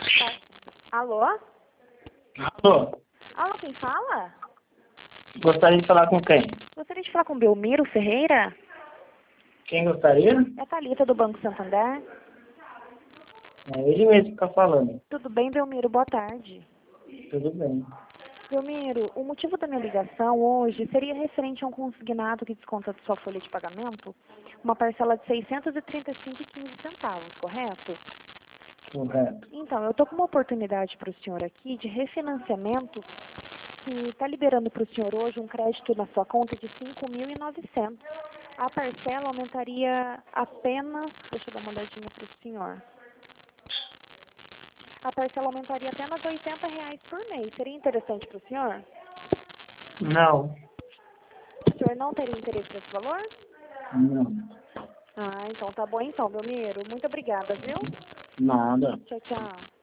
Alô? Alô, Alô, quem fala? gostaria de falar com quem? Gostaria de falar com Belmiro Ferreira? Quem gostaria? É a Thalita do Banco Santander. É ele mesmo que está falando. Tudo bem, Belmiro? Boa tarde. Tudo bem. Belmiro, o motivo da minha ligação hoje seria referente a um consignado que desconta de sua folha de pagamento uma parcela de R$ 635,15, correto? Correto. Então, eu estou com uma oportunidade para o senhor aqui de refinanciamento que está liberando para o senhor hoje um crédito na sua conta de 5.900. A parcela aumentaria apenas, deixa eu dar uma olhadinha para o senhor. A parcela aumentaria apenas R$ 80 por mês. Seria interessante para o senhor? Não. O senhor não teria interesse nesse valor? Não. Ah, então tá bom então, Belmiro. Muito obrigada, viu? Nada. Tchau, tchau.